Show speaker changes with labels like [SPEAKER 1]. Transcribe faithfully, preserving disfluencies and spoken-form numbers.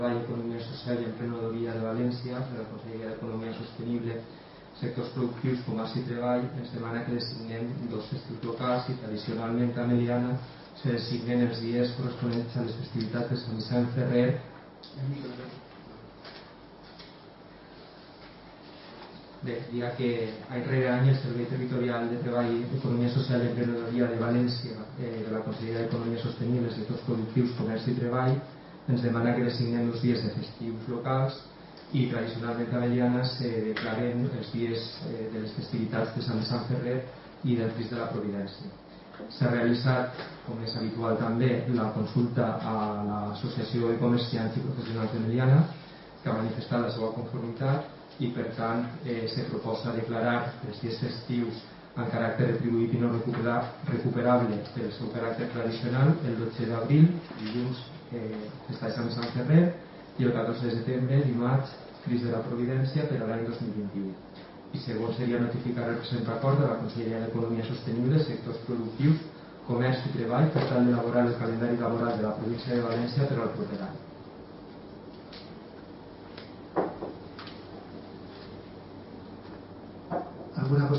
[SPEAKER 1] Economia Social i Emprenedoria de València, de la Conselleria d'Economia Sostenible, Sectors Productius, Comerç i Treball, ens demana que designem dos festius locals i tradicionalment a Meliana se designen els dies corresponents a les festivitats de Sant Vicent Ferrer. Bé, ja que any rere any el Servei Territorial de Treball, Economia Social i Emprenedoria de València, eh, de la Conselleria d'Economia Sostenible, Sectors Productius, Comerç i Treball, ens demana que designem els dies de festius locals i tradicionalment a Meliana se declaren els dies eh, de les festivitats de Sant Vicent Ferrer i del Crist de la Providència. S'ha realitzat, com és habitual també, la consulta a l'Associació de Comerciants i Professionals de Meliana, que ha manifestat la seva conformitat i per tant eh, se proposa declarar els dies festius en caràcter retribuït i no recuperable pel seu caràcter tradicional el dotze d'abril, dilluns, eh, festa de Sant Vicent Ferrer, i el catorze de setembre, dimarts, Crist de la Providència per a l'any dos mil vint-i-u. I segons seria notificar el present acord de la Conselleria d'Economia Sostenible, Sectors Productius, Comerç i Treball per tal d'elaborar el calendari laboral de la província de València per al proper any.
[SPEAKER 2] Alguna cosa